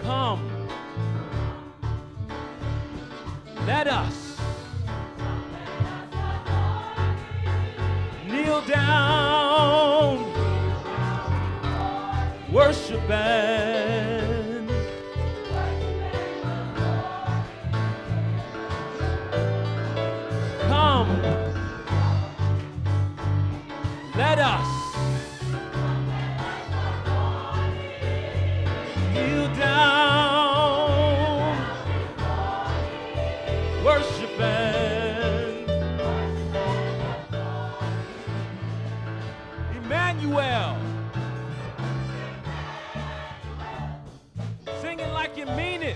Come, let us kneel down, worship and come, let us kneel down, worship and Emmanuel. Sing it like you mean it.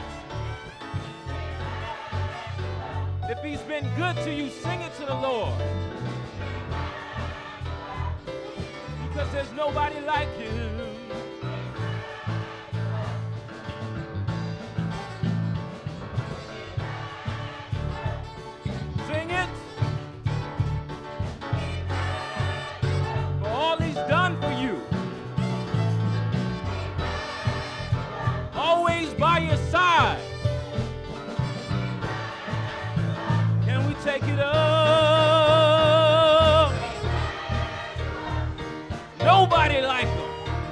If he's been good to you, sing it to the Lord. Because there's nobody like you. Sing it. For all he's done for you. Always by your side. Can we take it up? Nobody like him.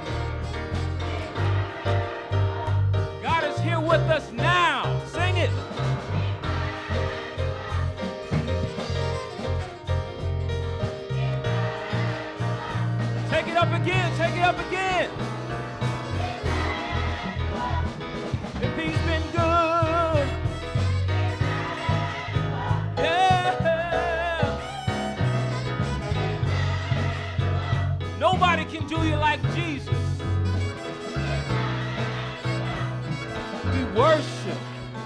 God is here with us now. Sing it. Take it up again. Take it up again. If he's been good. Yeah. Nobody can do you like Jesus. We worship.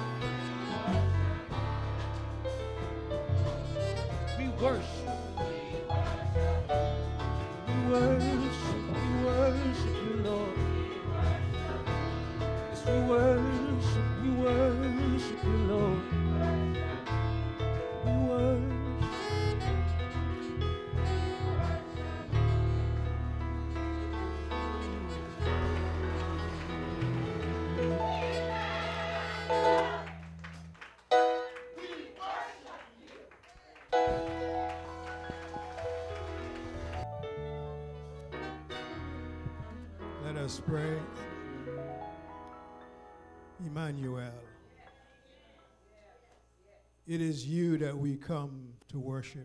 We worship. We worship. We worship you, Lord. Yes, we worship. We worship you, Lord. We worship. Let us pray. Emmanuel, it is you that we come to worship.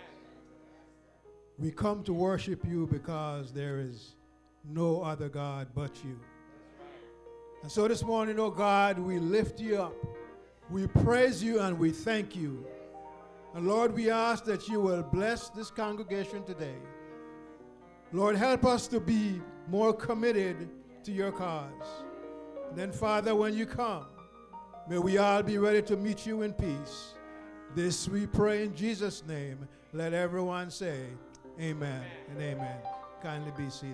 We come to worship you because there is no other God but you. And so this morning, oh God, we lift you up. We praise you and we thank you. And Lord, we ask that you will bless this congregation today. Lord, help us to be more committed to your cause. And then, Father, when you come, may we all be ready to meet you in peace. This we pray in Jesus' name. Let everyone say amen and amen. Kindly be seated.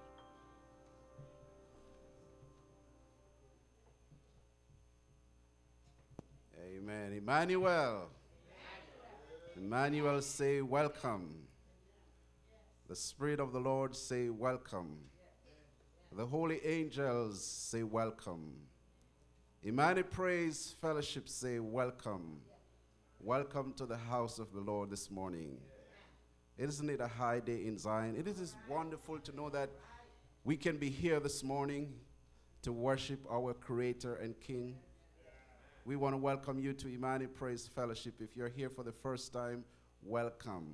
Amen. Emmanuel. Emmanuel, say welcome. The Spirit of the Lord, say welcome. The holy angels, say welcome. Emmanuel Praise Fellowship, say welcome. Welcome to the house of the Lord this morning. Isn't it a high day in Zion? It is wonderful to know that we can be here this morning to worship our Creator and King. We want to welcome you to Emmanuel Praise Fellowship. If you're here for the first time, welcome.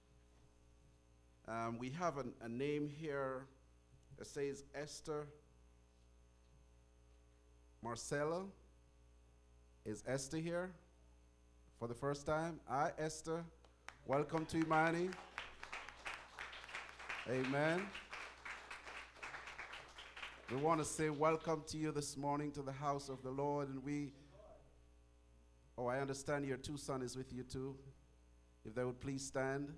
We have a name here that says Esther Marcella. Is Esther here for the first time? Hi, Esther. Welcome to Imani. Amen. We want to say welcome to you this morning to the house of the Lord. And I understand your two sons is with you too. If they would please stand.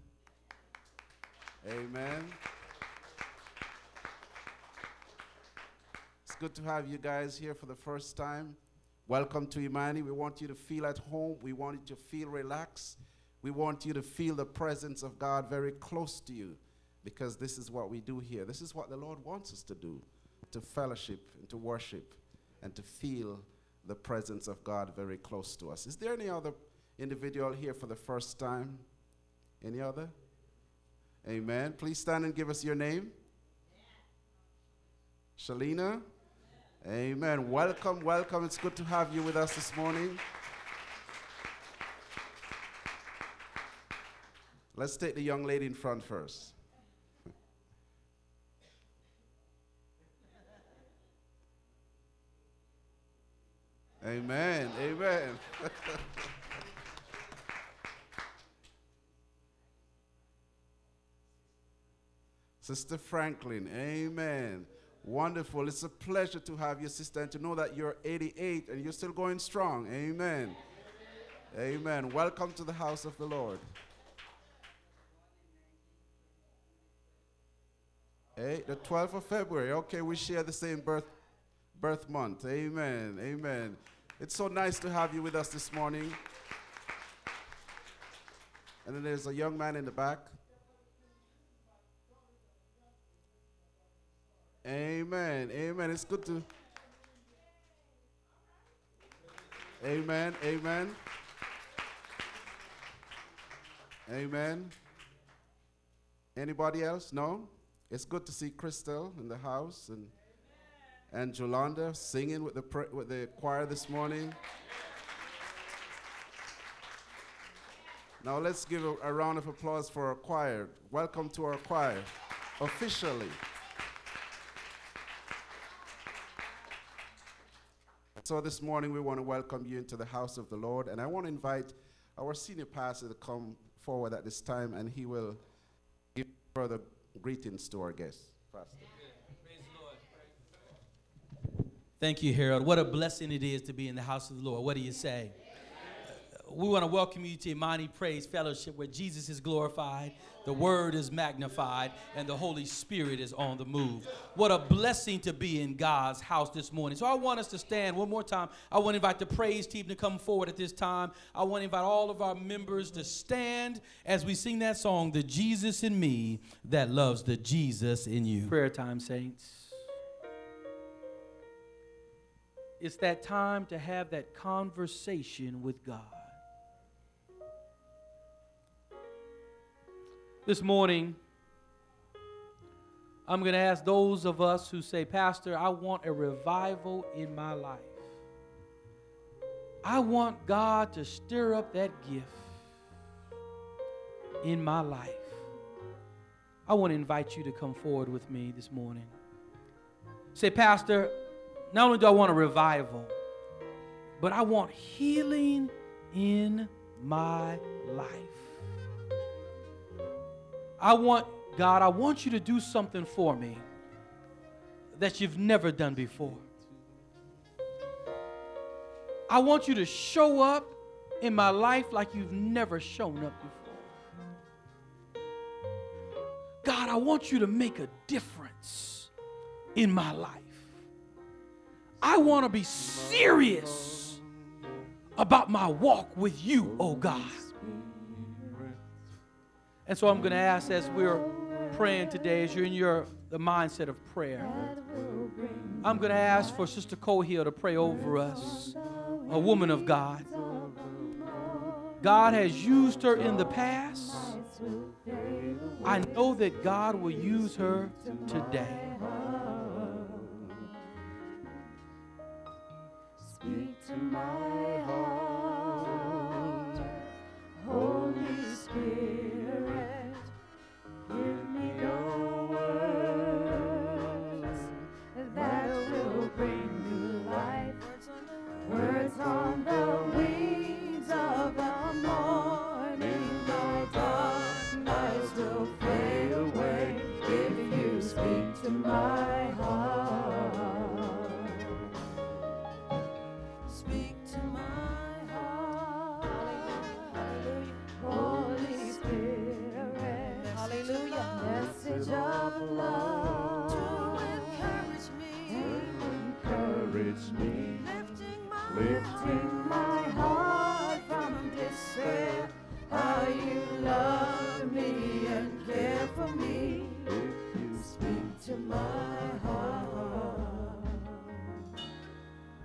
Amen. It's good to have you guys here for the first time. Welcome to Imani. We want you to feel at home. We want you to feel relaxed. We want you to feel the presence of God very close to you, because this is what we do here. This is what the Lord wants us to do, to fellowship and to worship. and to feel the presence of God very close to us. Is there any other individual here for the first time? Any other? Amen. Please stand and give us your name. Shalina? Amen. Welcome, welcome. It's good to have you with us this morning. Let's take the young lady in front first. Amen. Amen. Sister Franklin. Amen. Wonderful. It's a pleasure to have you, sister, and to know that you're 88 and you're still going strong. Amen. Amen. Welcome to the house of the Lord. Hey, the 12th of February. Okay, we share the same birth month. Amen. Amen. It's so nice to have you with us this morning. And then there's a young man in the back. Amen. Amen. It's good to. Amen. Amen. Amen. Anybody else? No? It's good to see Crystal in the house and Jolanda singing with the choir this morning. Now let's give a round of applause for our choir. Welcome to our choir, officially. So this morning we want to welcome you into the house of the Lord, and I want to invite our senior pastor to come forward at this time, and he will give further greetings to our guests. Pastor. Praise the Lord. Thank you, Harold. What a blessing it is to be in the house of the Lord. What do you say? We want to welcome you to Imani Praise Fellowship, where Jesus is glorified, the Word is magnified, and the Holy Spirit is on the move. What a blessing to be in God's house this morning. So I want us to stand one more time. I want to invite the praise team to come forward at this time. I want to invite all of our members to stand as we sing that song, The Jesus in Me That Loves the Jesus in You. Prayer time, saints. It's that time to have that conversation with God. This morning, I'm going to ask those of us who say, Pastor, I want a revival in my life. I want God to stir up that gift in my life. I want to invite you to come forward with me this morning. Say, Pastor, not only do I want a revival, but I want healing in my life. I want you to do something for me that you've never done before. I want you to show up in my life like you've never shown up before. God, I want you to make a difference in my life. I want to be serious about my walk with you, oh God. And so I'm going to ask, as we're praying today, as you're in the mindset of prayer, I'm going to ask for Sister Cohill to pray over us, a woman of God. God has used her in the past. I know that God will use her today. Speak to my heart, Holy Spirit, give me your words that will bring new life. Words on the wings of the morning, my dark nights will fade away if you speak to my heart. Speak to my heart, Holy Spirit. Hallelujah. Message of love to encourage me, lifting my heart from despair. How you love me and care for me. If you speak to my heart.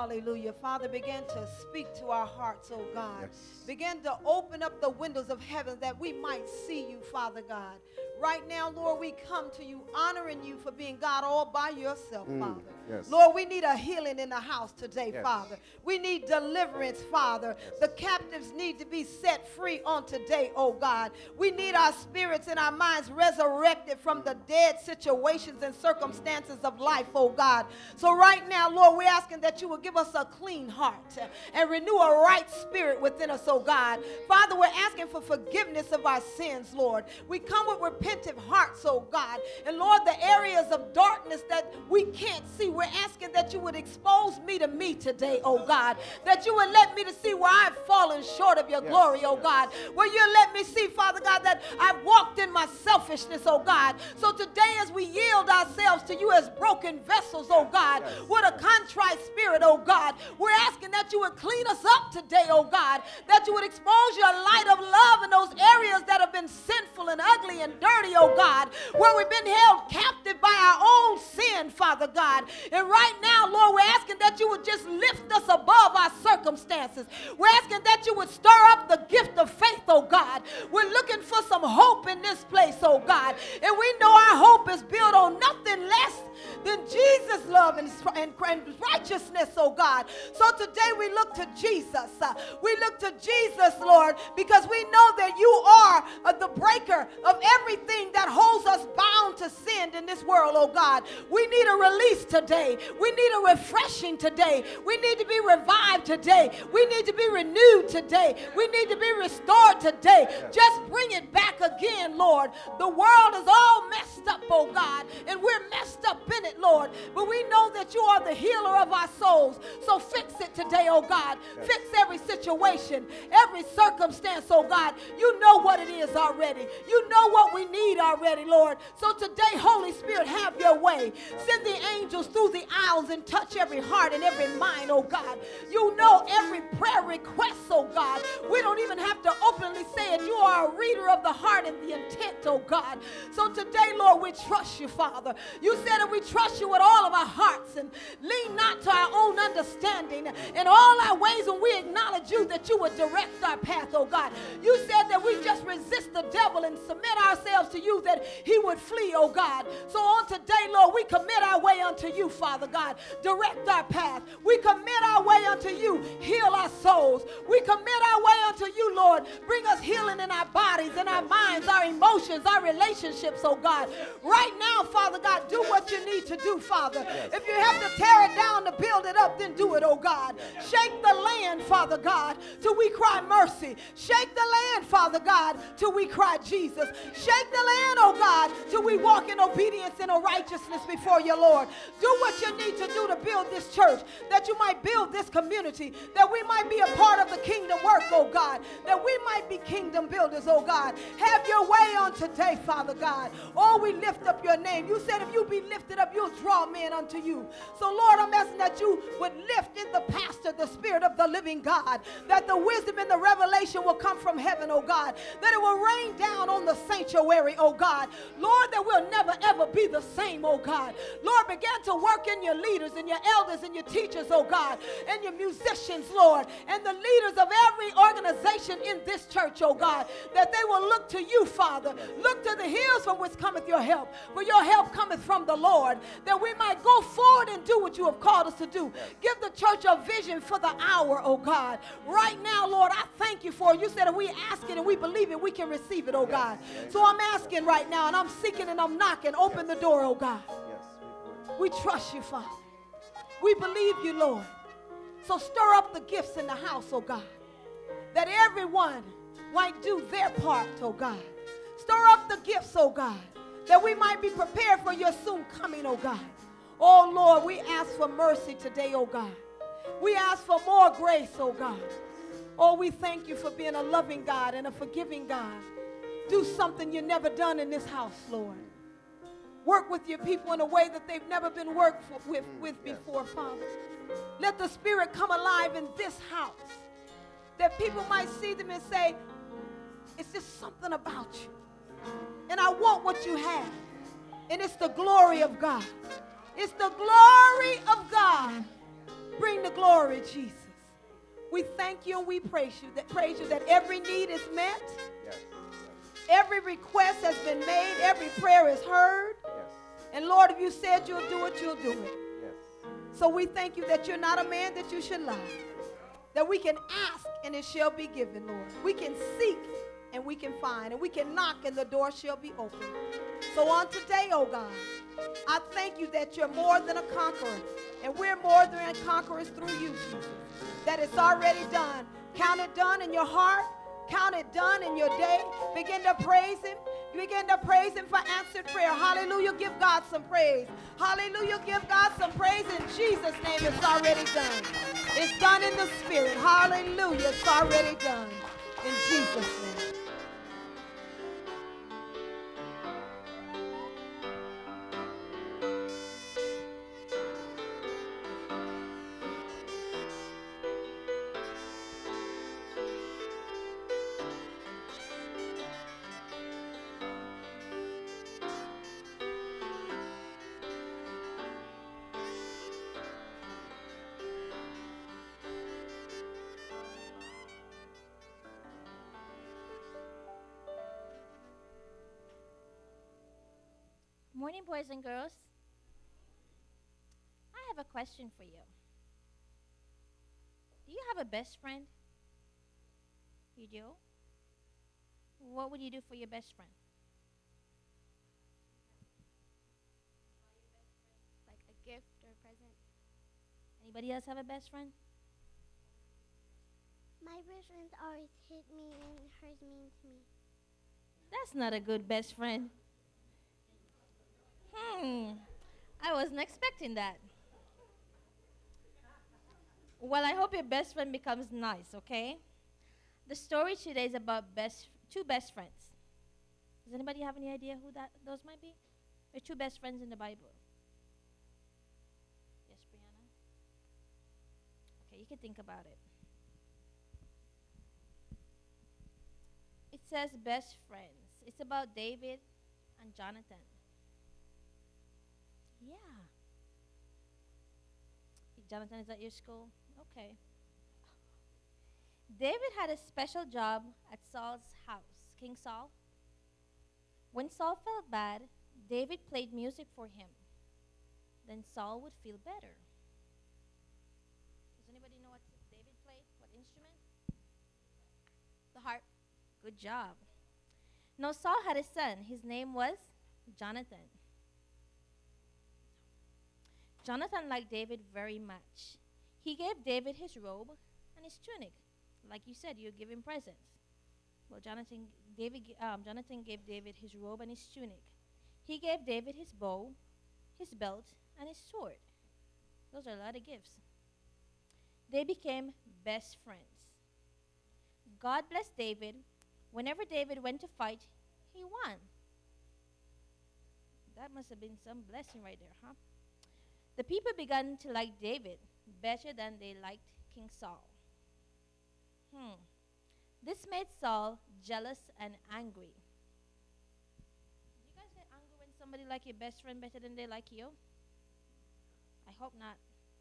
Hallelujah. Father, begin to speak to our hearts, oh God. Yes. Begin to open up the windows of heaven that we might see you, Father God. Right now, Lord, we come to you honoring you for being God all by yourself, Father. Yes. Lord, we need a healing in the house today, Yes. Father. We need deliverance, Father. The captives need to be set free on today, oh God. We need our spirits and our minds resurrected from the dead situations and circumstances of life, oh God. So right now, Lord, we're asking that you will give us a clean heart and renew a right spirit within us, oh God. Father, we're asking for forgiveness of our sins, Lord. We come with repentant hearts, oh God. And Lord, the areas of darkness that we can't see, we're asking that you would expose me to me today, oh God. That you would let me to see where I've fallen short of your glory, oh God. Where you let me see, Father God, that I've walked in my selfishness, oh God. So today as we yield ourselves to you as broken vessels, oh God, with a contrite spirit, oh God, we're asking that you would clean us up today, oh God. That you would expose your light of love in those areas that have been sinful and ugly and dirty, oh God. Where we've been held captive by our own sin, Father God. And right now, Lord, we're asking that you would just lift us above our circumstances. We're asking that you would stir up the gift of faith, oh God. We're looking for some hope in this place, oh God. And we know our hope is built on nothing less than Jesus' love and righteousness, oh God. So today we look to Jesus. We look to Jesus, Lord, because we know that you are the breaker of everything that holds us bound to sin in this world, oh God. We need a release today. We need a refreshing today. We need to be revived today. We need to be renewed today. We need to be restored today. Just bring it back again, Lord. The world is all messed up, oh God, and we're messed up in it, Lord. But we know that you are the healer of our souls. So fix it today, oh God. Fix every situation, every circumstance, oh God. You know what it is already. You know what we need already, Lord. So today, Holy Spirit, have your way. Send the angels through the aisles and touch every heart and every mind, oh God. You know every prayer request, oh God. We don't even have to openly say it. You are a reader of the heart and the intent, oh God. So today, Lord, we trust you, Father. You said that we trust you with all of our hearts and lean not to our own understanding. In all our ways, when we acknowledge you, that you would direct our path, oh God. You said that we just resist the devil and submit ourselves to you, that he would flee, oh God. So on today, Lord, we commit our way unto you, Father God. Direct our path. We commit our way unto you. Heal our souls. We commit our way unto you, Lord. Bring us healing in our bodies, in our minds, our emotions, our relationships, oh God. Right now, Father God, do what you need to do, Father. If you have to tear it down to build it up, then do it, oh God. Shake the land, Father God, till we cry mercy. Shake the land, Father God, till we cry Jesus. Shake the land, oh God, till we walk in obedience and righteousness before you, Lord. Do what you need to do to build this church, that you might build this community, that we might be a part of the kingdom work, oh God, that we might be kingdom builders, oh God. Have your way on today, Father God. Oh, we lift up your name. You said if you be lifted up, you'll draw men unto you. So, Lord, I'm asking that you would lift in the pastor the Spirit of the living God, that the wisdom and the revelation will come from heaven, oh God, that it will rain down on the sanctuary, oh God. Lord, that we'll never, ever be the same, oh God. Lord, begin to work in your leaders and your elders and your teachers, oh God, and your musicians, Lord, and the leaders of every organization in this church, oh God, that they will look to you, Father. Look to the hills from which cometh your help, for your help cometh from the Lord, that we might go forward and do what you have called us to do. Give the church a vision for the hour, oh God. Right now, Lord, I thank you for it. You said if we ask it and we believe it, we can receive it, oh God. So I'm asking right now, and I'm seeking and I'm knocking. Open the door, oh God. We trust you, Father. We believe you, Lord. So stir up the gifts in the house, oh God, that everyone might do their part, oh God. Stir up the gifts, oh God, that we might be prepared for your soon coming, oh God. Oh Lord, we ask for mercy today, oh God. We ask for more grace, oh God. Oh, we thank you for being a loving God and a forgiving God. Do something you've never done in this house, Lord. Work with your people in a way that they've never been worked with before, Father. Let the Spirit come alive in this house, that people might see them and say, it's just something about you. And I want what you have. And it's the glory of God. It's the glory of God. Bring getting the glory, Jesus. We thank you and we praise you that every need is met. Yes. Every request has been made. Every prayer is heard. Yes. And Lord, if you said you'll do it, you'll do it. Yes. So we thank you that you're not a man that you should lie. That we can ask and it shall be given, Lord. We can seek and we can find. And we can knock and the door shall be open. So on today, oh God, I thank you that you're more than a conqueror. And we're more than conquerors through you, Jesus. That it's already done. Count it done in your heart. Count it done in your day. Begin to praise him. Begin to praise him for answered prayer. Hallelujah. Give God some praise. Hallelujah. Give God some praise in Jesus' name. It's already done. It's done in the spirit. Hallelujah. It's already done in Jesus' name. Morning, boys and girls. I have a question for you. Do you have a best friend? You do? What would you do for your best friend? Like a gift or a present. Anybody else have a best friend? My best friend always hit me and hers mean to me. That's not a good best friend. I wasn't expecting that. Well, I hope your best friend becomes nice, okay? The story today is about two best friends. Does anybody have any idea who those might be? There are two best friends in the Bible. Yes, Brianna? Okay, you can think about it. It says best friends. It's about David and Jonathan. Yeah. Jonathan is at your school? Okay. David had a special job at Saul's house, King Saul. When Saul felt bad, David played music for him. Then Saul would feel better. Does anybody know what David played? What instrument? The harp. Good job. Now Saul had a son. His name was Jonathan. Jonathan liked David very much. He gave David his robe and his tunic. Like you said, you give him presents. Well, Jonathan gave David his robe and his tunic. He gave David his bow, his belt, and his sword. Those are a lot of gifts. They became best friends. God blessed David. Whenever David went to fight, he won. That must have been some blessing right there, huh? The people began to like David better than they liked King Saul. This made Saul jealous and angry. Do you guys get angry when somebody like your best friend better than they like you? I hope not.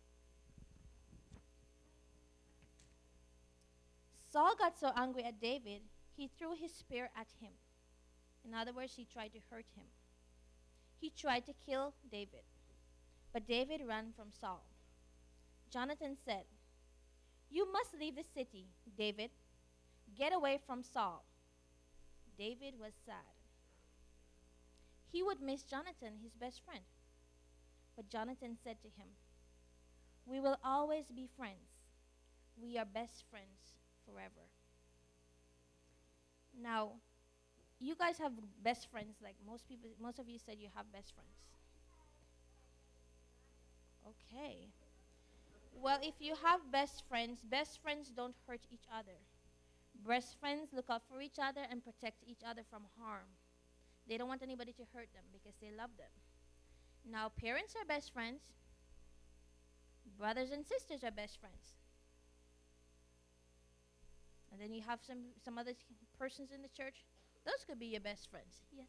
Saul got so angry at David, he threw his spear at him. In other words, he tried to hurt him. He tried to kill David. But David ran from Saul. Jonathan said, "You must leave the city, David. Get away from Saul." David was sad. He would miss Jonathan, his best friend. But Jonathan said to him, "We will always be friends. We are best friends forever." Now, you guys have best friends, like most of you said you have best friends. Okay. Well, if you have best friends don't hurt each other. Best friends look out for each other and protect each other from harm. They don't want anybody to hurt them because they love them. Now, parents are best friends. Brothers and sisters are best friends. And then you have some other persons in the church. Those could be your best friends. Yes.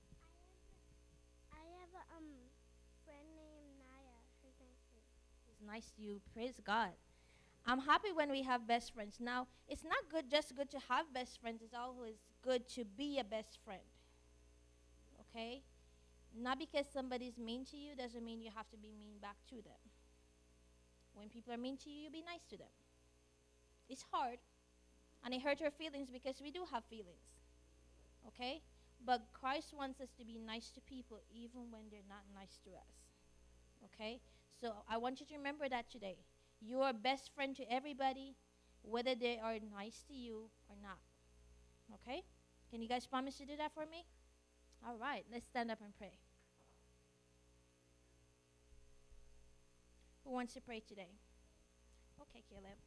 I have a friend named Naya. Her name's nice to you. Praise God. I'm happy when we have best friends. Now, it's not just good to have best friends. It's always good to be a best friend. Okay? Not because somebody's mean to you doesn't mean you have to be mean back to them. When people are mean to you, you be nice to them. It's hard, and it hurts our feelings because we do have feelings. Okay? But Christ wants us to be nice to people even when they're not nice to us. Okay? So I want you to remember that today. You are best friend to everybody, whether they are nice to you or not. Okay? Can you guys promise to do that for me? All right, let's stand up and pray. Who wants to pray today? Okay, Caleb.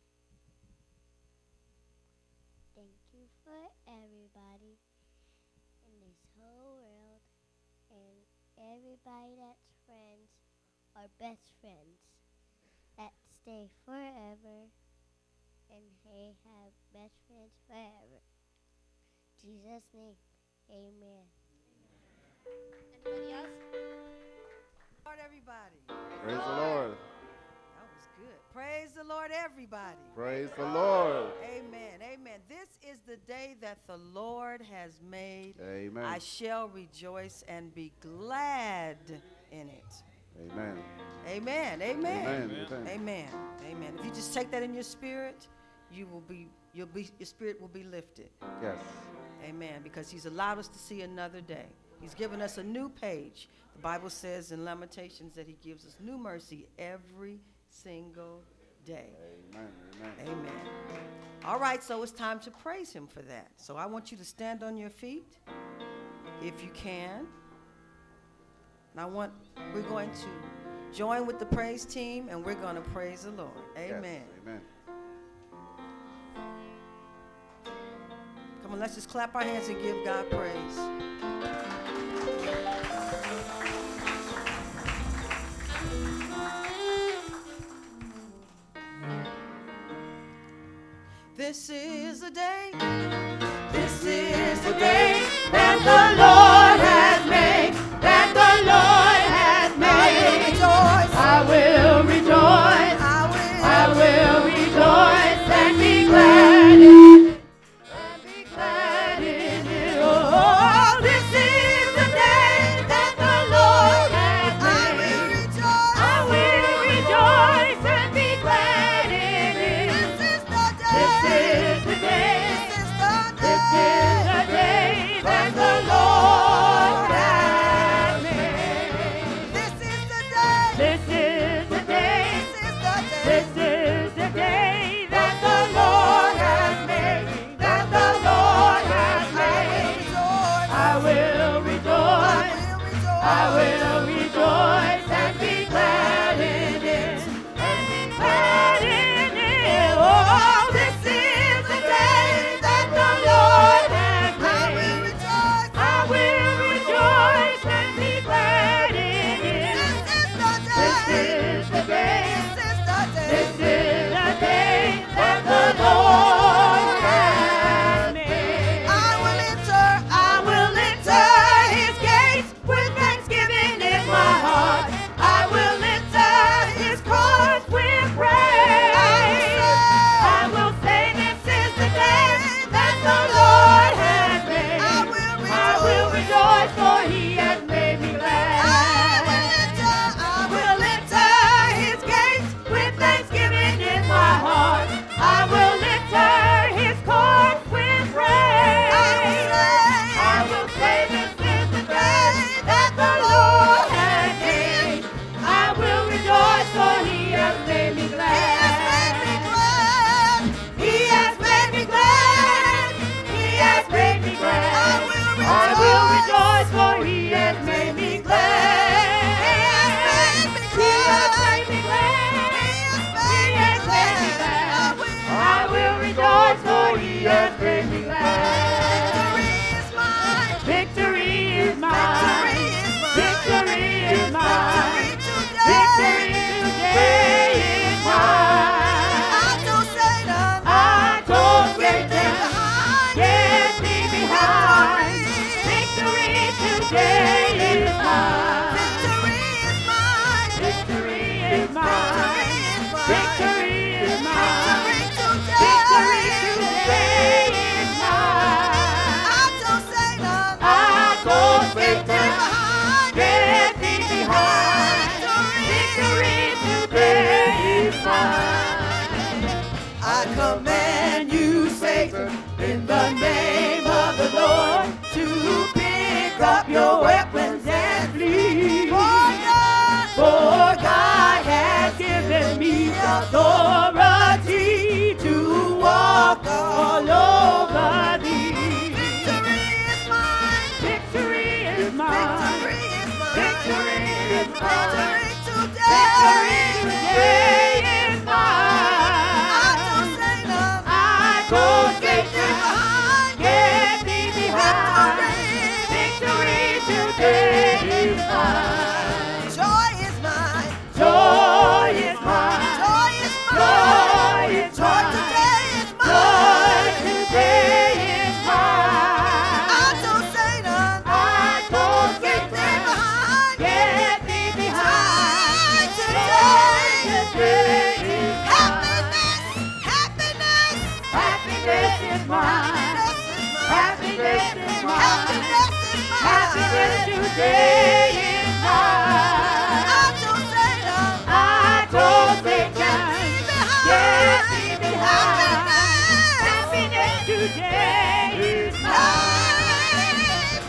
Thank you for everybody in this whole world and everybody that's friends or best friends that stay forever and they have best friends forever. In Jesus' name, amen. Anybody else? Lord, everybody. Praise the Lord. That was good. Praise the Lord, everybody. Praise the Lord. Amen. Amen. This is the day that the Lord has made. Amen. I shall rejoice and be glad in it. Amen. Amen. Amen. Amen. Amen. Amen. If you just take that in your spirit, your spirit will be lifted. Yes. Amen. Because he's allowed us to see another day. He's given us a new page. The Bible says in Lamentations that he gives us new mercy every single day. Amen. Amen. Amen. All right, so it's time to praise him for that. So I want you to stand on your feet if you can. And we're going to join with the praise team and we're going to praise the Lord. Amen. Yes. Amen. Come on, let's just clap our hands and give God praise. This is the day. This is the day that the Lord has made. That the Lord has made. I will rejoice. I will rejoice and be glad in it. And be glad in it. Oh, this is the day that the Lord has made. I will rejoice and be glad in it. This is the day. This is the day that the Lord today is mine. I told Satan, get thee behind. Happiness today is mine.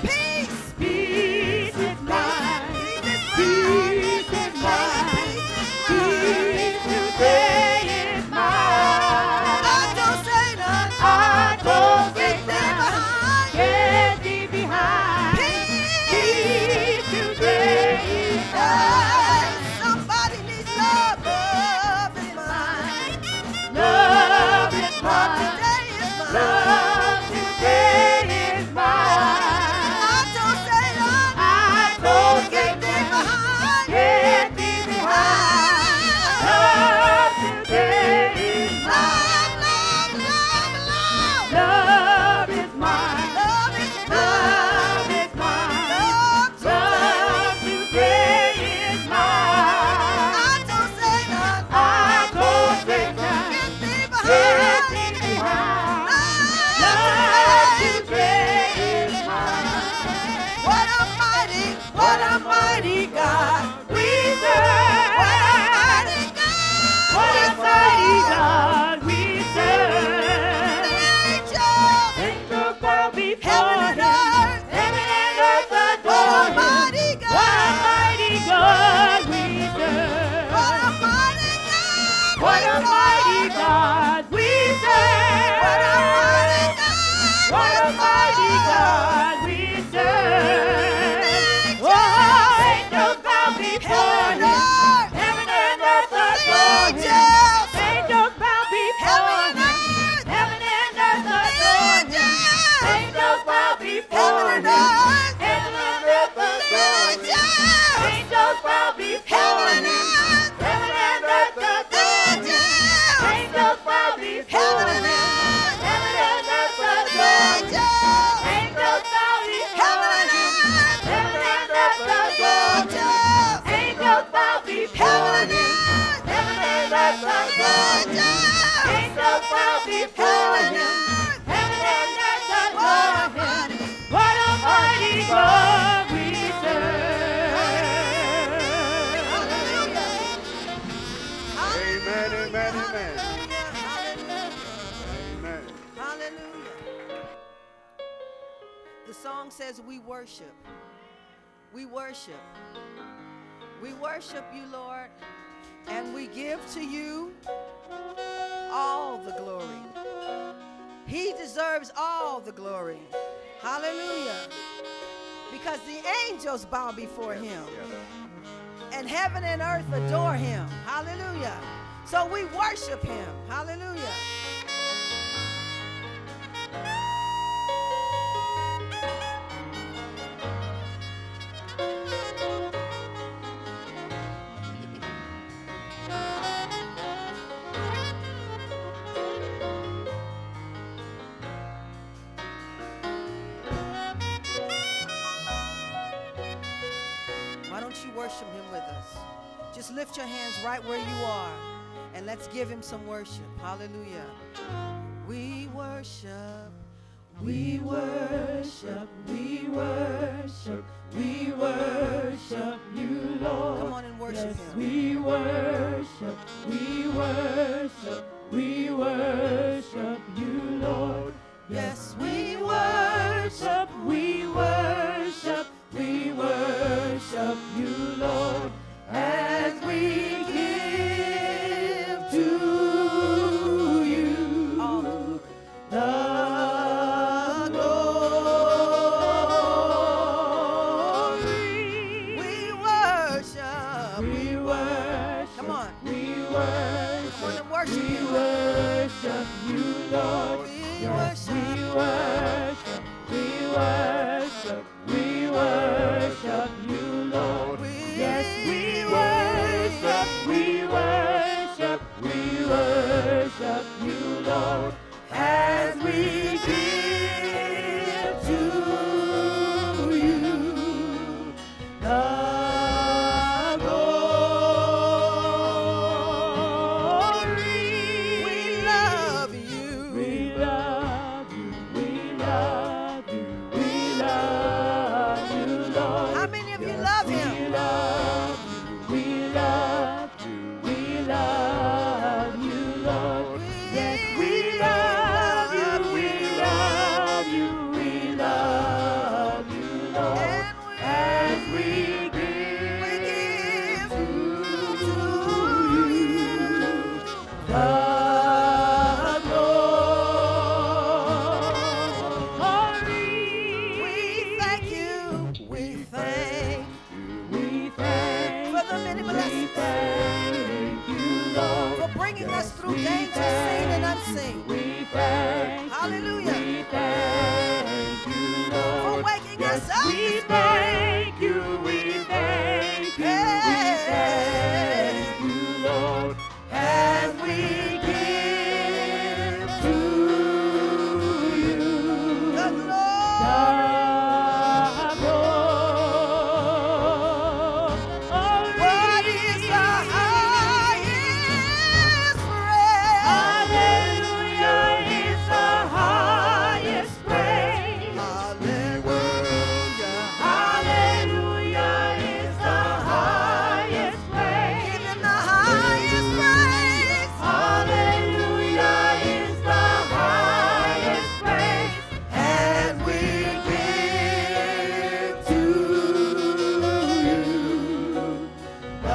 Peace is mine. Peace is mine. Peace today is mine. I told Satan, get thee behind. Peace today is mine. Somebody needs love. Love is mine. Love is mine. Today is mine. Love today is mine. I told Satan, get thee behind. Get thee behind. Love today is mine. Love, love, love, love. Love is mine. Love is mine. Love is mine. Love today is mine. I told Satan, get thee behind. Love today is mine. What a mighty God we serve. What a mighty God. What a mighty God we serve. The angels bow before Him. Heaven and earth adore Him. What a mighty God. What a mighty God we serve. What a mighty God. What a mighty God we serve. What a mighty God. What a mighty God we serve. Oh, angels bow before Him. Heaven and earth adore Him. Angels bow before Him. Heaven and earth adore Him. Angels bow before Him. Heaven and earth adore Him. Angels bow before Him. Heaven and earth adore Him. Angels bow before Him. Heaven and earth adore Him. Angels bow before Him. Heaven and earth adore Him. Angels bow before Him. Heaven and earth adore Him. Angels bow before Him. Heaven and earth adore Him. What a mighty God we serve. Amen, amen, amen. Amen. Hallelujah. The song says we worship. We worship. We worship you, Lord, and we give to you all the glory. He deserves all the glory. Hallelujah. Because the angels bow before Him. And heaven and earth adore Him. Hallelujah. So we worship Him. Hallelujah. Why don't you worship Him with us? Just lift your hands right where you are and let's give Him some worship. Hallelujah. We worship. We worship. We worship. We worship you, Lord. Come on and worship Him. We worship. We worship. We worship you, Lord. Yes, we worship. We worship. We worship you, Lord, as we give to you all the glory. We worship. We worship. Come on. We worship. Come on and worship. We worship you, Lord. We worship. We worship. We worship. We worship you, Lord. Yes, we worship. We worship. We worship you, Lord, as we give to you the glory. We love you. We bringing us through danger seen and unseen. Hallelujah. For waking us up this morning. we thank you, Lord. And we give to you the glory. What is the highest praise? Hallelujah is the highest praise. Hallelujah. Hallelujah is the highest praise. Give him the highest praise. Hallelujah is the highest praise. And we give to you the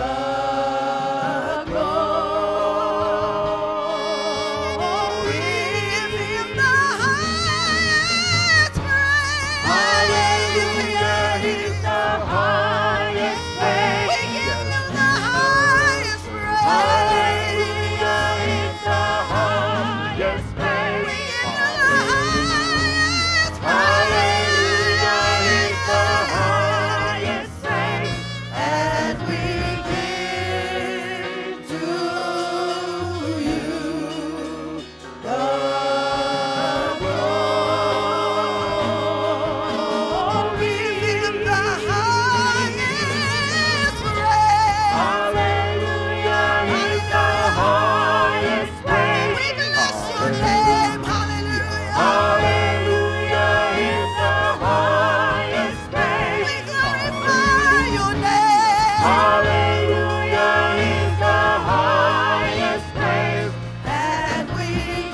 glory. Give him the highest praise. Hallelujah is the highest praise. We give him the highest praise. Hallelujah is the highest praise. We give him the highest Hallelujah is the praise. highest praise. And we give to you the glory. Give him the highest praise. Hallelujah is the highest praise. We bless your name. Hallelujah. Hallelujah is the highest praise. We glorify your name. Hallelujah is the highest praise. And we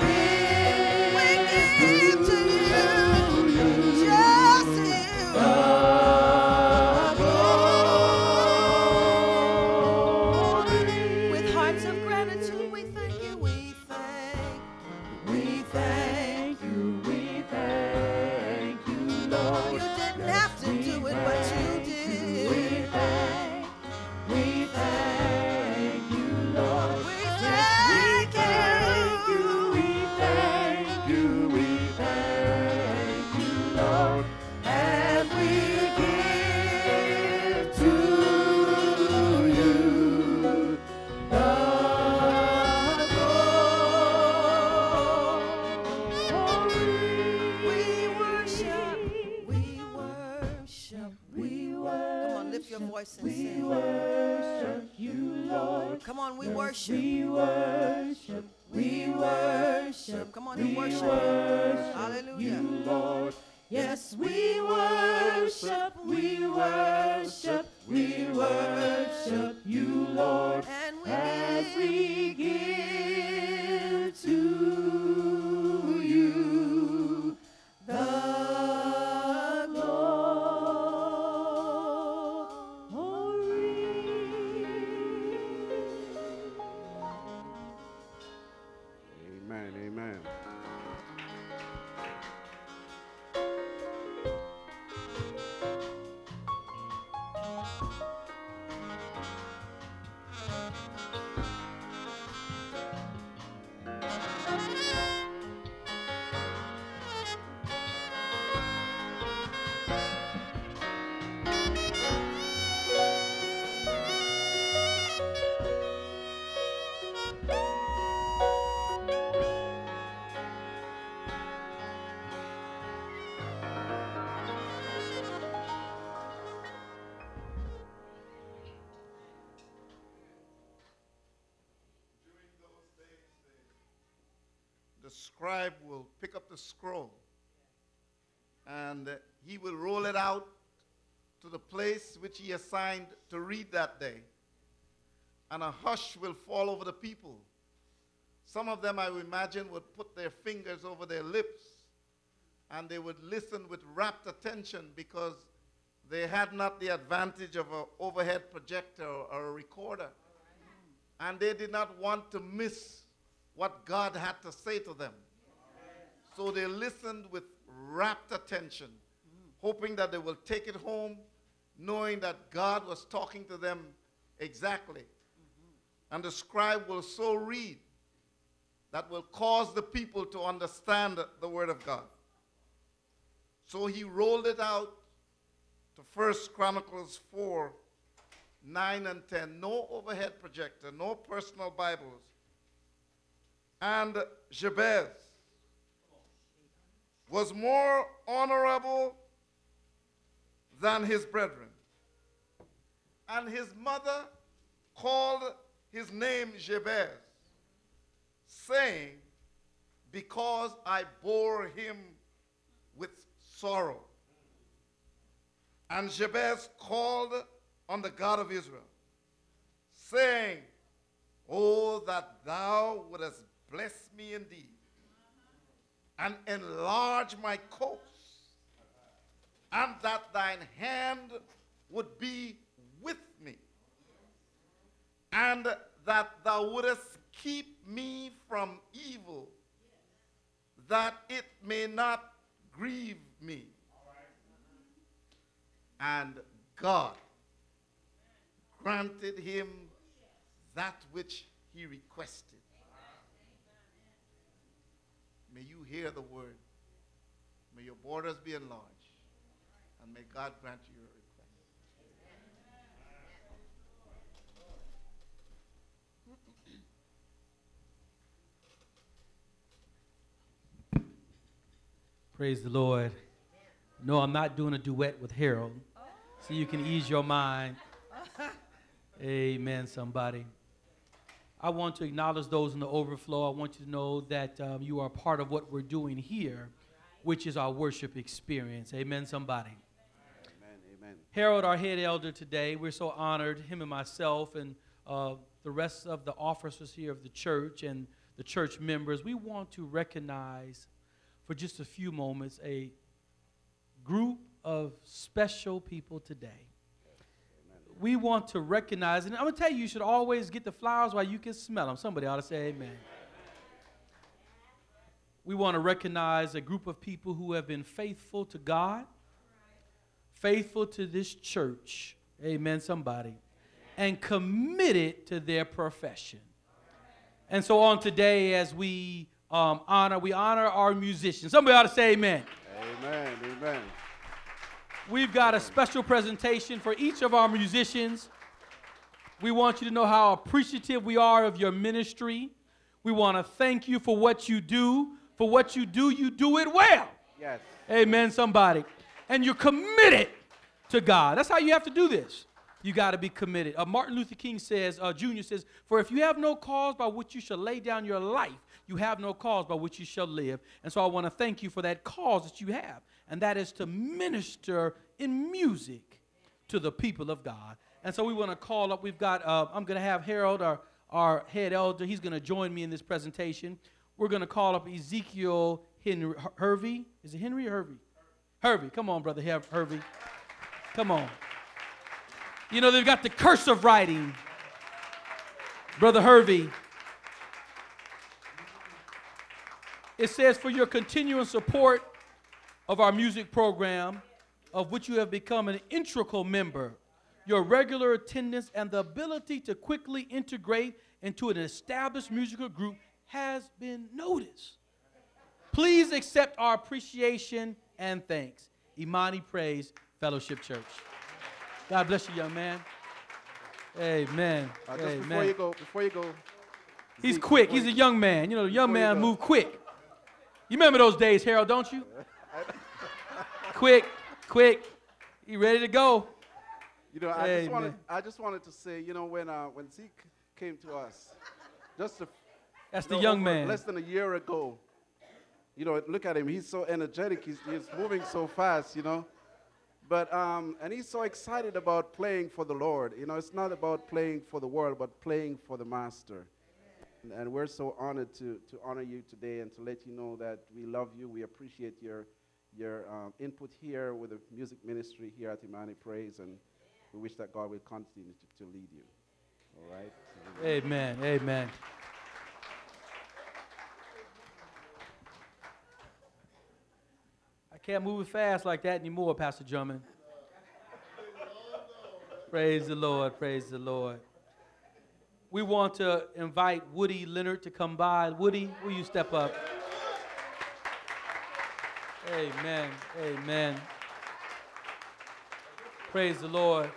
give to you just you the glory. With hearts of gratitude, we thank you, we thank you, Lord. You didn't have to do it, but you did. We thank you, Lord. We thank you, Lord. and we give to you the glory. We worship. Come on, lift your voice and sing. We worship you, Lord. Come on, we worship. We worship. Come on and worship. Hallelujah. Lord. Yes, we worship, we worship, we worship you, Lord. And we give to you the Amen. Amen. The scribe will pick up the scroll and he will roll it out to the place which he assigned to read that day. And a hush will fall over the people. Some of them, I would imagine, would put their fingers over their lips and they would listen with rapt attention because they had not the advantage of an overhead projector or a recorder. And they did not want to miss what God had to say to them. So they listened with rapt attention, hoping that they will take it home, knowing that God was talking to them exactly. And the scribe will so read that will cause the people to understand the Word of God. So he rolled it out to 1 Chronicles 4, 9 and 10. No overhead projector, no personal Bibles. And Jabez was more honorable than his brethren. And his mother called his name Jabez, saying, because I bore him with sorrow. And Jabez called on the God of Israel, saying, oh, that thou wouldest bless me indeed, and enlarge my coast, and that thine hand would be with me, and that thou wouldest keep me from evil, that it may not grieve me. And God granted him that which he requested. May you hear the word. May your borders be enlarged. And may God grant you your request. Praise the Lord. No, I'm not doing a duet with Harold, so you can ease your mind. Amen, somebody. I want to acknowledge those in the overflow. I want you to know that you are part of what we're doing here, which is our worship experience. Amen, somebody. Amen, amen. Harold, our head elder today, we're so honored, him and myself and the rest of the officers here of the church and the church members. We want to recognize for just a few moments a group of special people today. We want to recognize, and I'm going to tell you, you should always get the flowers while you can smell them. Somebody ought to say amen. We want to recognize a group of people who have been faithful to God, faithful to this church, amen, somebody, and committed to their profession. And so on today, as we honor our musicians. Somebody ought to say amen. Amen, amen. We've got a special presentation for each of our musicians. We want you to know how appreciative we are of your ministry. We want to thank you for what you do. For what you do it well. Yes. Amen, somebody. And you're committed to God. That's how you have to do this. You got to be committed. Martin Luther King says, Jr. says, for if you have no cause by which you shall lay down your life, you have no cause by which you shall live. And so I want to thank you for that cause that you have. And that is to minister in music to the people of God. And so we want to call up, we've got, I'm going to have Harold, our head elder, he's going to join me in this presentation. We're going to call up Ezekiel Hervey. Is it Henry or Hervey? Hervey. Come on, brother Hervey. Come on. You know, they've got the cursive writing. Brother Hervey. It says, for your continuing support of our music program, of which you have become an integral member, your regular attendance and the ability to quickly integrate into an established musical group has been noticed. Please accept our appreciation and thanks. Imani Praise Fellowship Church. God bless you, young man. Amen. Just Amen. before you go. He's quick. He's a young man. You know, the young man move quick. You remember those days, Harold, don't you? Quick. You ready to go? You know, I just wanted to say, you know, when Zeke came to us, that's the young man. Less than a year ago. You know, look at him. He's so energetic. He's moving so fast, you know. But and he's so excited about playing for the Lord. You know, it's not about playing for the world, but playing for the Master. And we're so honored to honor you today and to let you know that we love you. We appreciate your input here with the music ministry here at Imani Praise, and we wish that God will continue to lead you. All right? Amen. Amen. I can't move it fast like that anymore, Pastor Drummond. Praise the Lord. Praise the Lord. We want to invite Woody Leonard to come by. Woody, will you step up? Amen. Amen. Praise the Lord.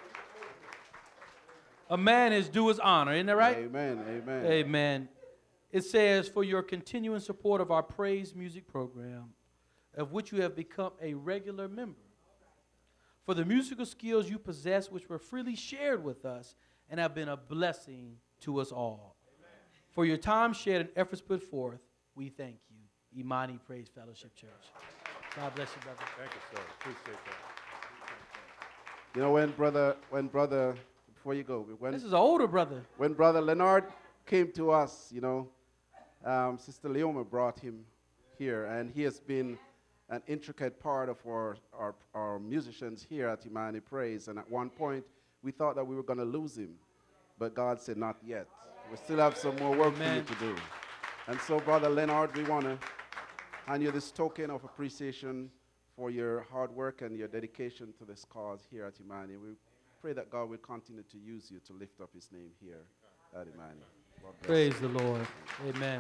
A man is due his honor, isn't that right? Amen. Amen. Amen. It says, for your continuing support of our praise music program, of which you have become a regular member, for the musical skills you possess, which were freely shared with us and have been a blessing to us all. Amen. For your time shared and efforts put forth, we thank you. Imani Praise Fellowship Church. God bless you, brother. Thank you, sir. Appreciate that. You know, when brother, before you go, this is an older brother. When Brother Leonard came to us, you know, Sister Leoma brought him here, and he has been an intricate part of our musicians here at Imani Praise. And at one point, we thought that we were going to lose him, but God said, not yet. We still have some more work for you to do. And so, Brother Leonard, we want to hand you this token of appreciation for your hard work and your dedication to this cause here at Imani. We pray that God will continue to use you to lift up his name here at Imani. Praise the Lord. Amen.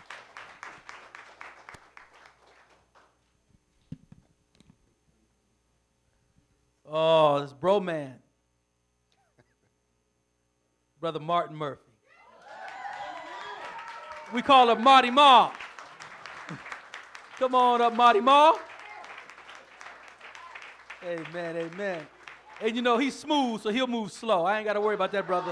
Oh, this bro man. Brother Martin Murphy. We call him Marty Ma. Come on up, Marty Ma. Amen, amen. And you know, he's smooth, so he'll move slow. I ain't got to worry about that, brother.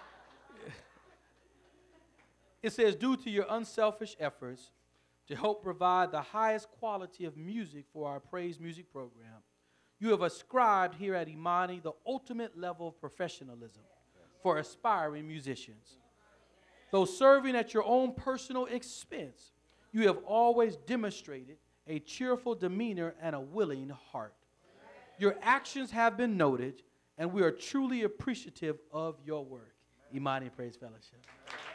It says, due to your unselfish efforts to help provide the highest quality of music for our praise music program, you have ascribed here at Imani the ultimate level of professionalism for aspiring musicians. Though serving at your own personal expense, you have always demonstrated a cheerful demeanor and a willing heart. Your actions have been noted, and we are truly appreciative of your work. Imani Praise Fellowship.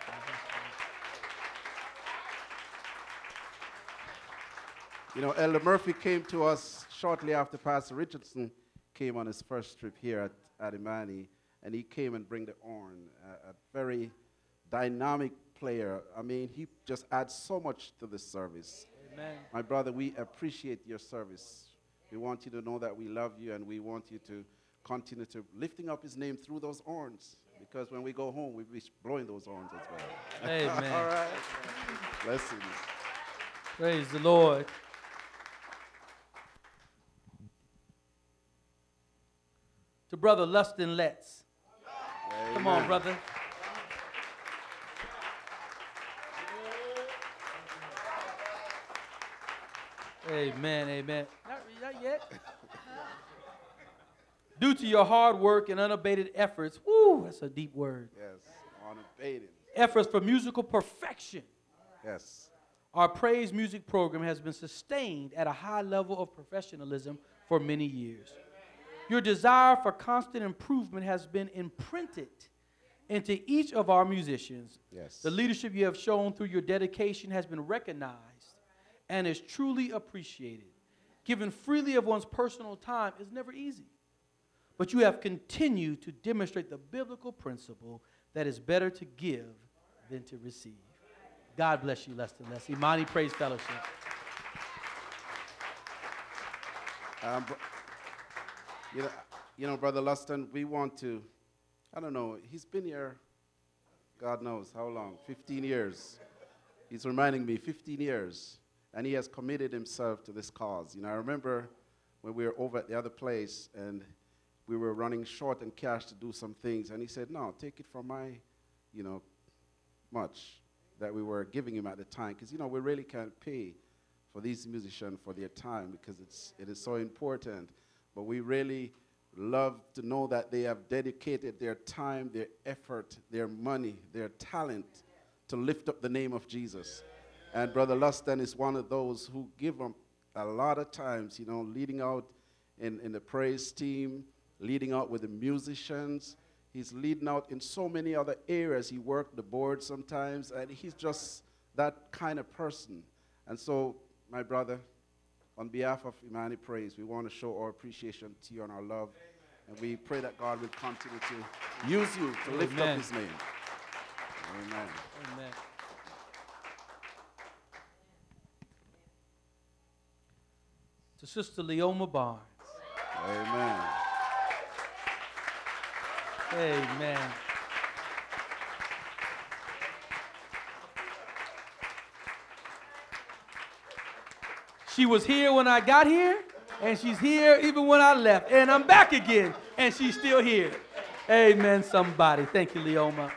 You know, Elder Murphy came to us shortly after Pastor Richardson came on his first trip here at Imani, and he came and bring the horn, a very dynamic player. I mean, he just adds so much to this service. Amen. My brother, we appreciate your service. We want you to know that we love you, and we want you to continue to lifting up his name through those horns, because when we go home, we'll be blowing those horns as well. Amen. All right. Blessings. Praise the Lord. To Brother Lustin Letts. Amen. Come on, brother. Amen, amen. Not yet. Due to your hard work and unabated efforts, woo, that's a deep word. Yes, unabated. Efforts for musical perfection. Yes. Our praise music program has been sustained at a high level of professionalism for many years. Your desire for constant improvement has been imprinted into each of our musicians. Yes. The leadership you have shown through your dedication has been recognized and is truly appreciated. Giving freely of one's personal time is never easy, but you have continued to demonstrate the biblical principle that it's better to give than to receive. God bless you, Lustin Letts. Imani Praise Fellowship. You know, Brother Lustin, we want to, I don't know, he's been here, God knows how long, 15 years. He's reminding me, 15 years. And he has committed himself to this cause. You know, I remember when we were over at the other place and we were running short on cash to do some things. And he said, no, take it from my, you know, much that we were giving him at the time. Because, you know, we really can't pay for these musicians for their time because it is so important. But we really love to know that they have dedicated their time, their effort, their money, their talent to lift up the name of Jesus. And Brother Lustin is one of those who give them a lot of times, you know, leading out in the praise team, leading out with the musicians. He's leading out in so many other areas. He worked the board sometimes, and he's just that kind of person. And so, my brother, on behalf of Imani Praise, we want to show our appreciation to you and our love. And we pray that God will continue to use you to lift up his name. Amen. Amen. To Sister Leoma Barnes. Amen. Amen. She was here when I got here, and she's here even when I left. And I'm back again, and she's still here. Amen, somebody. Thank you, Leoma.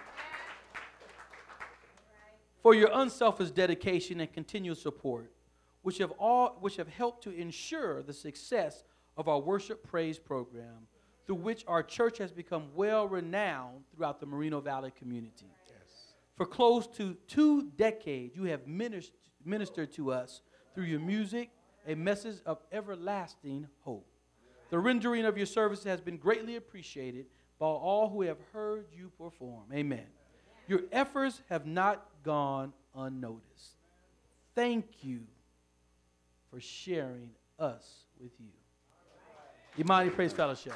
For your unselfish dedication and continual support, which have helped to ensure the success of our worship praise program, through which our church has become well renowned throughout the Moreno Valley community. Yes. For close to 2 decades, you have ministered to us through your music, a message of everlasting hope. The rendering of your service has been greatly appreciated by all who have heard you perform. Amen. Your efforts have not gone unnoticed. Thank you for sharing us with you. Imani Praise Fellowship.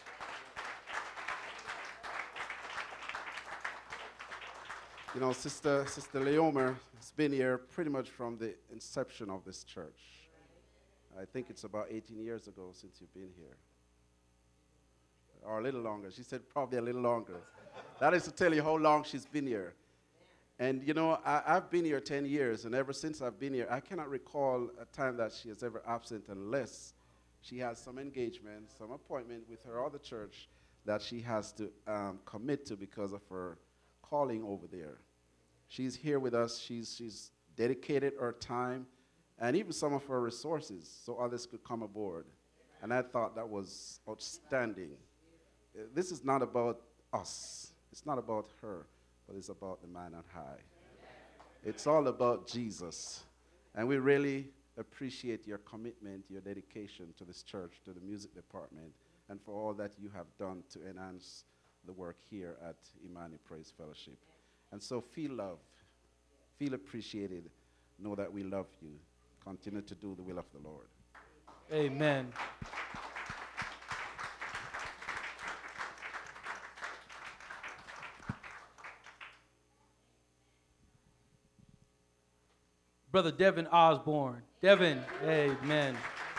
You know, Sister Leoma has been here pretty much from the inception of this church. I think it's about 18 years ago since you've been here. Or a little longer. She said probably a little longer. That is to tell you how long she's been here. And, you know, I've been here 10 years, and ever since I've been here, I cannot recall a time that she has ever absent unless she has some engagement, some appointment with her other church that she has to commit to because of her calling over there. She's here with us. She's dedicated her time and even some of her resources so others could come aboard. And I thought that was outstanding. This is not about us. It's not about her, but it's about the man on high. It's all about Jesus. And we really appreciate your commitment, your dedication to this church, to the music department, and for all that you have done to enhance the work here at Imani Praise Fellowship. And so feel loved, feel appreciated, know that we love you. Continue to do the will of the Lord. Amen. Brother Devin Osborne. Devin, amen.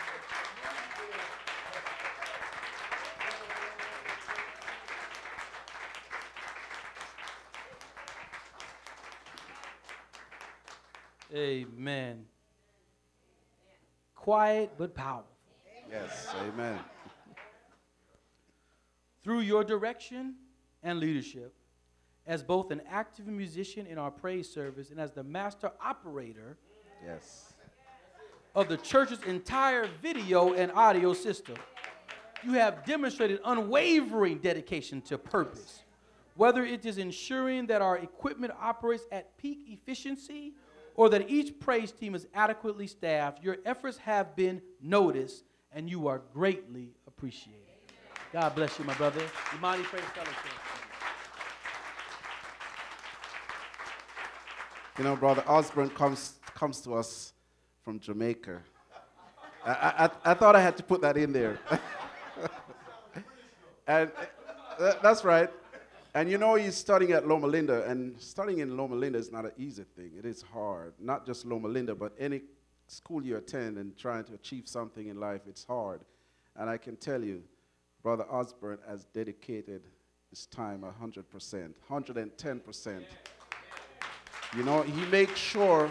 Amen. Quiet but powerful. Yes, amen. Through your direction and leadership, as both an active musician in our praise service and as the master operator yes. of the church's entire video and audio system, you have demonstrated unwavering dedication to purpose. Whether it is ensuring that our equipment operates at peak efficiency or that each praise team is adequately staffed, your efforts have been noticed and you are greatly appreciated. God bless you, my brother. Imani Praise Fellowship. You know, Brother Osborne comes to us from Jamaica. I thought I had to put that in there. And that's right. And you know, he's studying at Loma Linda, and studying in Loma Linda is not an easy thing. It is hard. Not just Loma Linda, but any school you attend and trying to achieve something in life, it's hard. And I can tell you, Brother Osborne has dedicated his time 100%, 110%. You know, he makes sure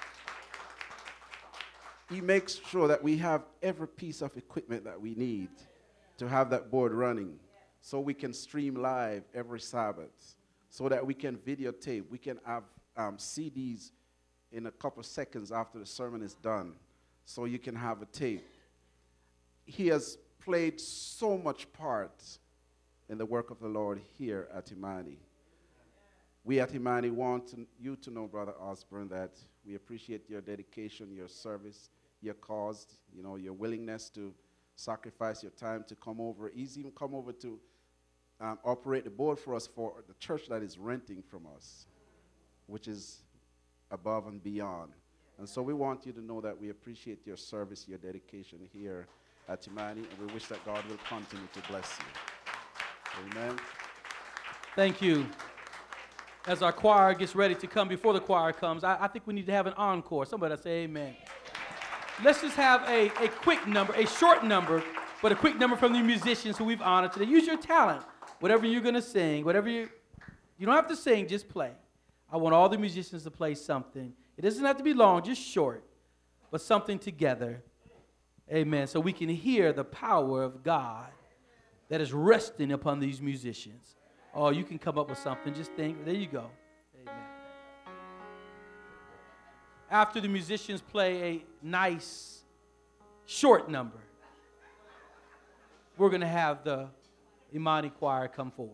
that we have every piece of equipment that we need to have that board running, so we can stream live every Sabbath, so that we can videotape. We can have CDs in a couple seconds after the sermon is done, so you can have a tape. He has played so much part in the work of the Lord here at Imani. We at Imani want you to know, Brother Osborne, that we appreciate your dedication, your service, your cause, you know, your willingness to sacrifice your time to come over. He's even come over to operate the board for us for the church that is renting from us, which is above and beyond. And so we want you to know that we appreciate your service, your dedication here at Imani, and we wish that God will continue to bless you. Amen. Thank you. As our choir gets ready to come, before the choir comes, I think we need to have an encore. Somebody say amen. Let's just have a quick number, a short number, but a quick number from the musicians who we've honored today. Use your talent. Whatever you're going to sing, you don't have to sing, just play. I want all the musicians to play something. It doesn't have to be long, just short, but something together. Amen. So we can hear the power of God that is resting upon these musicians. Oh, you can come up with something. Just think. There you go. Amen. After the musicians play a nice, short number, we're going to have the Imani choir come forward.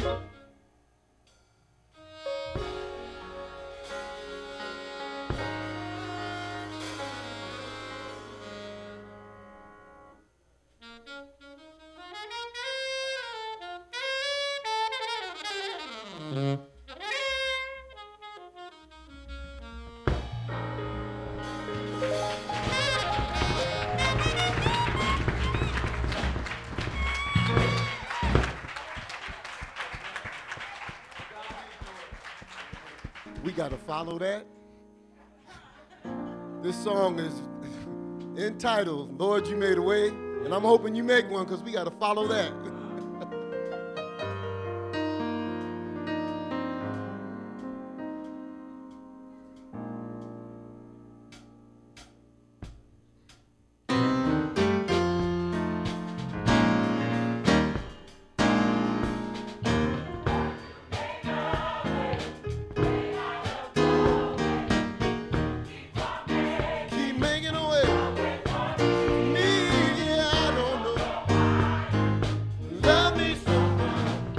We got to follow that. This song is entitled, Lord, You Made a Way, and I'm hoping you make one because we got to follow that. Keep making a way. Me, I don't know. Love me so much.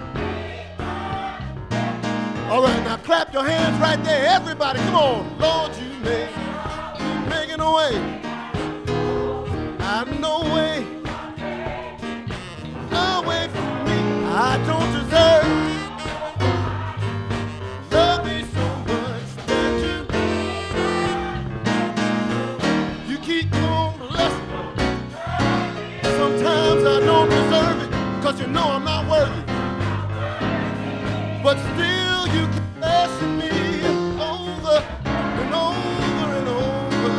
All right, now clap your hands right there. Everybody, come on. Lord, you keep making a way. I know way. Away from me. I don't deserve. Love me so much that you keep on blessing. Sometimes I don't deserve it, cause you know I'm not worthy. But still you keep blessing me over and over and over.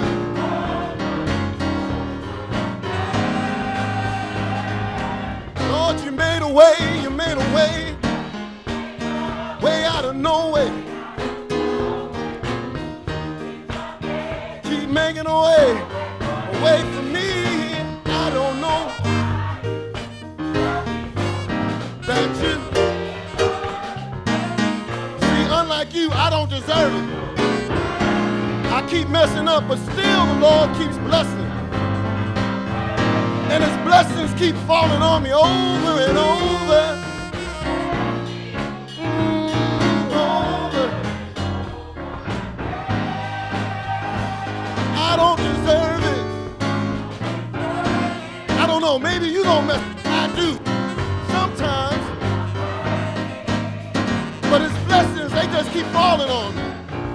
Lord, you made a way, way out of no way. Keep making a way away from me. I don't know that you see, unlike you, I don't deserve it. I keep messing up, but still the Lord keeps blessing. And his blessings keep falling on me over and over. Over. I don't deserve it. I don't know, maybe you don't mess. I do sometimes. But his blessings, they just keep falling on me.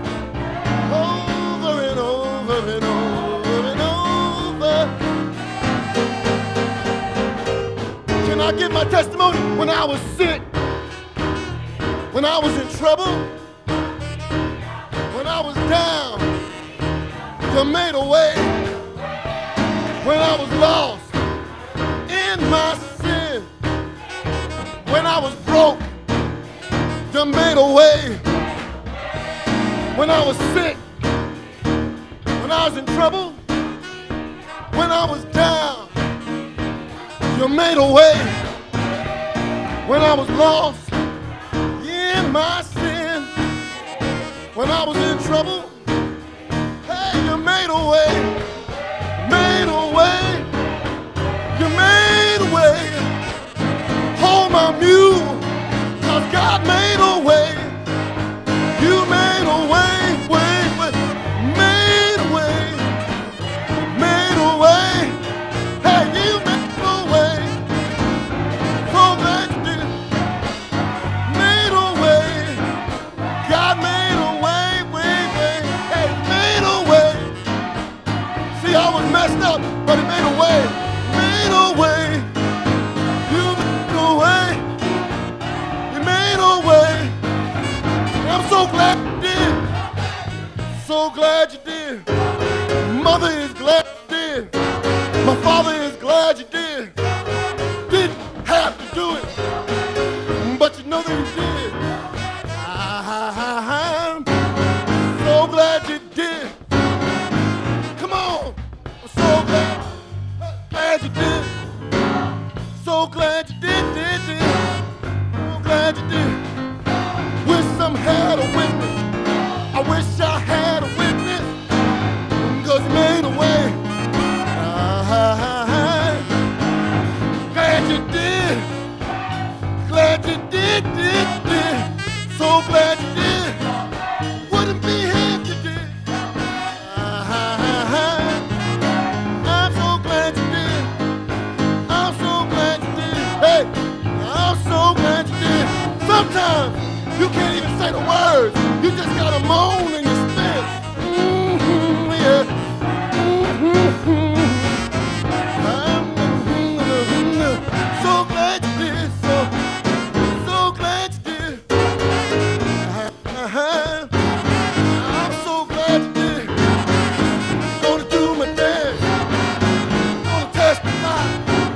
Over and over and over and over. Can I give my testimony? When I was sick, when I was in trouble, when I was down, you made a way. When I was lost in my sin, when I was broke, you made a way. When I was sick, when I was in trouble, when I was down, you made a way. When I was lost in my sin, when I was in trouble, hey, you made a way. Made a way. You made a way. Hold my mule, cause God made a way. You made a way, made a way, made a way. Hey, you made a way. So glad you did. Made a way. God made a way, hey, made a way. See, I was messed up, but he made a way. Made a way. You made a way. You made a way. I'm so glad you did. So glad you did. Mother is glad you did. My father is glad you did. Didn't have to do it, but you know that you did. I'm so glad you did. Come on. I'm so glad you did. So glad you did. So glad you did. Wish some had a witness. I wish I had a witness, cause you made a way. Glad you did. Glad you did. did. So glad you did. Wouldn't be here if you did. I'm so glad you did. I'm so glad you did. Hey, I'm so glad you did. Sometimes you can't even say the words. You just gotta moan in your spirit. Yeah. So glad you did. So glad you did. I'm so glad you did. Gonna do my dance. Gonna testify.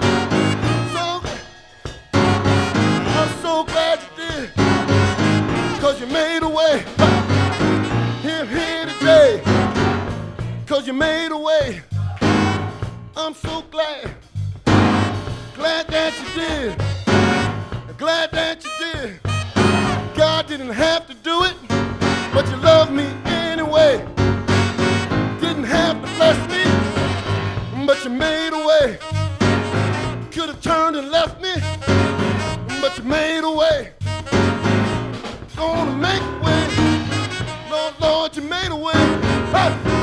I'm so glad you did. 'Cause you made a way. Here today. 'Cause you made a way. I'm so glad. Glad that you did. Glad that you did. God didn't have to do it, but you love me anyway. Didn't have to bless me, but you made a way. Could have turned and left me, but you made a way. Gonna make a way. Lord, Lord, you made a way. Hey.